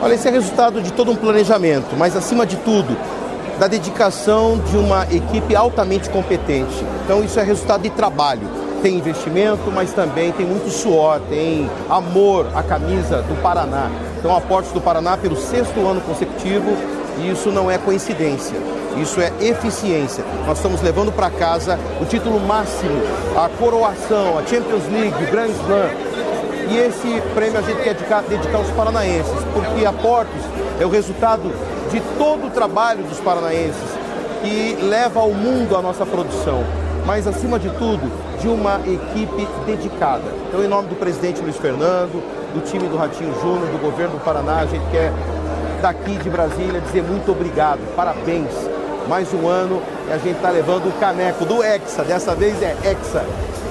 Olha, esse é resultado de todo um planejamento, mas acima de tudo, da dedicação de uma equipe altamente competente. Então isso é resultado de trabalho. Tem investimento, mas também tem muito suor, tem amor à camisa do Paraná. Então aportes do Paraná pelo 6º ano consecutivo, e isso não é coincidência, isso é eficiência. Nós estamos levando para casa o título máximo, a coroação, a Champions League, o Grand Slam. E esse prêmio a gente quer dedicar aos paranaenses, porque aportes é o resultado de todo o trabalho dos paranaenses que leva ao mundo a nossa produção, mas acima de tudo, de uma equipe dedicada. Então, em nome do presidente Luiz Fernando, do time do Ratinho Júnior, do governo do Paraná, a gente quer daqui de Brasília dizer muito obrigado, parabéns. Mais um ano e a gente está levando o caneco do Hexa, dessa vez é Hexa.